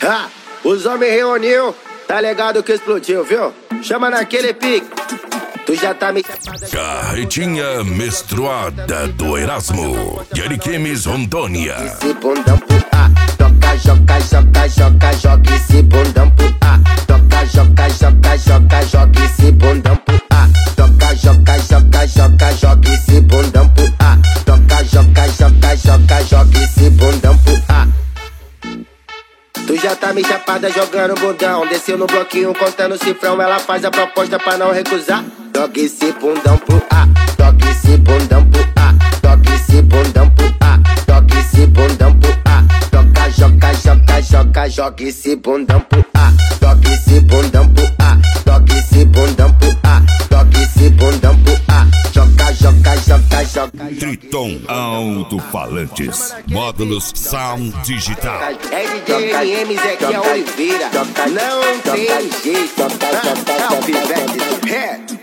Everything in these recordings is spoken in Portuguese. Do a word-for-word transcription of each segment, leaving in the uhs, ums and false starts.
Ah, os homens reuniu, tá ligado que explodiu, viu? Chama naquele pique, tu já tá me... Carretinha menstruada do Erasmo, de Ariquemes, Rondônia. Esse bundão pro A, toca, joga, joga, joga, joga esse bundão pro A. Toca, joga, joga, joga, joga esse bundão pro A. Toca, joga, joga, joga, joga esse bundão pro A. Toca, joga, joga, joga, joga esse bundão pro A. Tu já tá me chapada jogando bundão, desceu no bloquinho contando cifrão. Ela faz a proposta pra não recusar. Toca esse bundão pro A, toca esse bundão pro A, toca esse bundão pro A, toca esse bundão pro A. Toca, joga, joga, joga, joga esse bundão pro A. Toca esse bundão pro A, toca esse bundão pro A, toca esse bundão pro A. Joga, joga, joga, joga. Triton Alto-Falantes, módulos Sound Digital. É D J M M Zequiel Oliveira, não tem jeito. É o pivete do rap.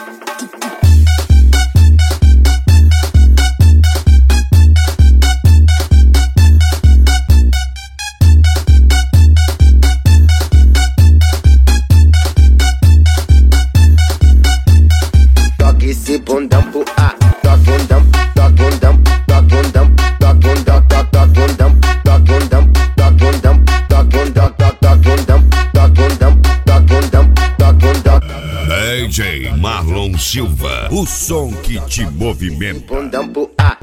Toca esse bundão pro A, toca bundão, toca bundão, toca bundão, toca bundão, toca bundão, toca bundão, toca bundão, toca bundão, toca bundão, toca bundão, toca bundão, toca bundão. D J Marlon Silva, o som que te movimenta. Bundão pro A,